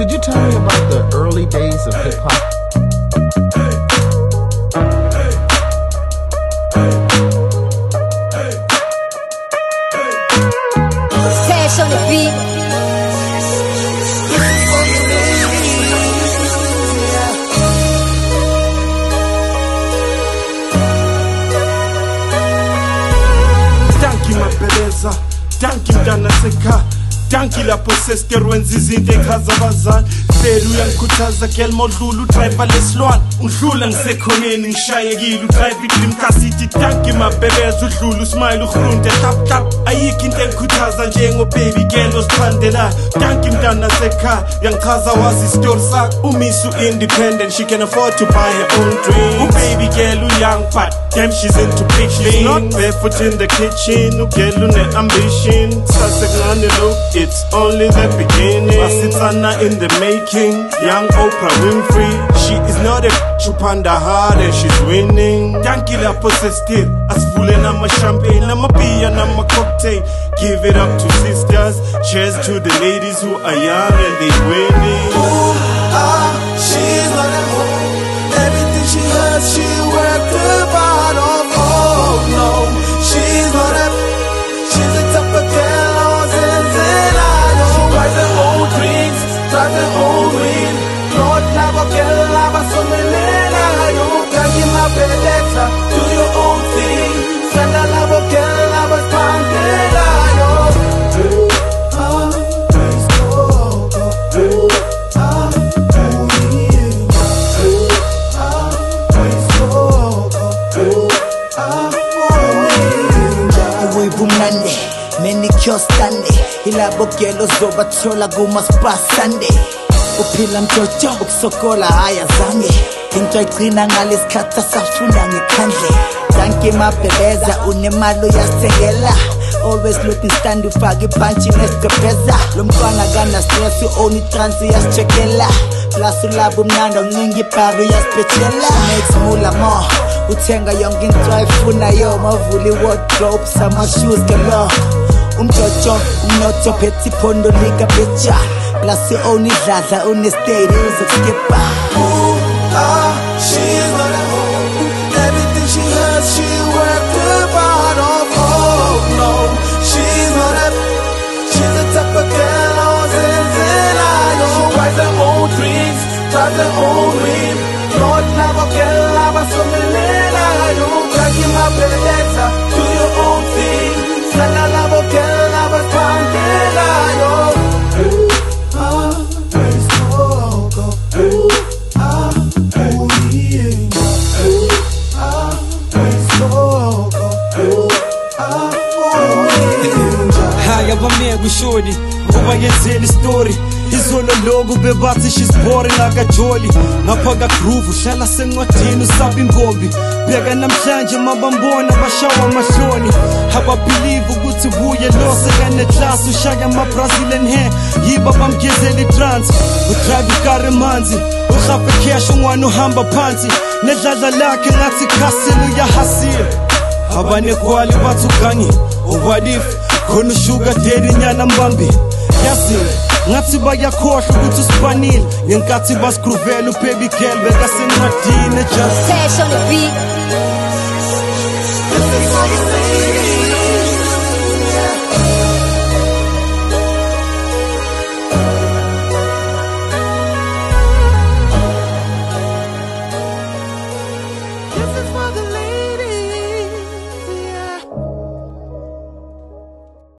could you tell me about the early days of hip-hop? Stash on the beat. Danki mabeleza, danki mdana seka, danki lapho sesterwenza izinto echaza abazali. Vele uyangikhuthaza kelma udlula udriver lesilwane, undlula ngisekhoneni ngishayekile udrive iklimkasithi danki mabeleza udlula usmile ugrunte tap tap. Ayikho into engikhuthaza njengo baby girl osiphandelayo. Danki mdana seka, yangichaza wazi story sakho. Umisu independent, she can afford to buy her own dreams. Baby girl young but damn she's into big things. She's not barefoot in the kitchen, girl une ambition. Sasekngane look, it's only the beginning. Basitsana in the making, young Oprah Winfrey. She is not a chupanda hard and she's winning. Danki lapho sestil, asivule nama champagne, nama beer, nama cocktail. Give it up to sisters, cheers to the ladies who are young and they winning. She's not at home. Everything she has, she worked hard of. Oh no, she's not at. She's a type of girl, she buys her own drinks, drives her own wheel. Lord, lava girl, lava somelela. You can give my beleza, do your own thing. Send a lava girl, lava spandela. Manicure Sunday, ilabo gelo zobathola kuma-spa Sunday. Uphila mjojo, ukusokola haya zange. Into ayigcina ngalesikhathi asafuna ngekhandle. Danki mabeleza, unemali uyasengela. Always looking stand, ufake ipunch nesitobheza. Lo mntwana kana-stress, u-own i-trans uyasichekela. Plus ulaba umnandi uncunga ibhabi uyasiphetshela. Makes mula more, uthenga yonke into ayifunayo. Mavula i-wardrobe, sama-shoes galo. Umjojo, umnotho phethe iphondo lika betja. Plus i-own idladla, une-state uzokuskipha. She's not at home. Everything she has, she worked hard of. Oh no, she's not at. She's the type of girl, she buys her own drinks, drives her own wheel. Lord, lava girl, lava somelela. You can give my beleza, do your own thing. Sana lava girl, lava spandela. Shorty, ngoba yenzela story izolo loku bebathi she's boring akajoli ngapha groove uhlala sencwadini usaba ingombi bheka namhlanje mabambona bashawa amahloni ababelieve ukuthi buye lo sekane class ushaya ama Brazilian hair yiba bamgezela itrans udrive ikari manzi ukhaphe cash ungwana uhamba phansi nedladla lakhe ngathi castle uyahasila abane kwali bathu gangi what if khona sugar daddy nyana mbambi yazi ngathi bayakhohlwa ukuthi usifanile ngenkathi basigruvela ubaby girl bekasencwadini just Stash on the beat.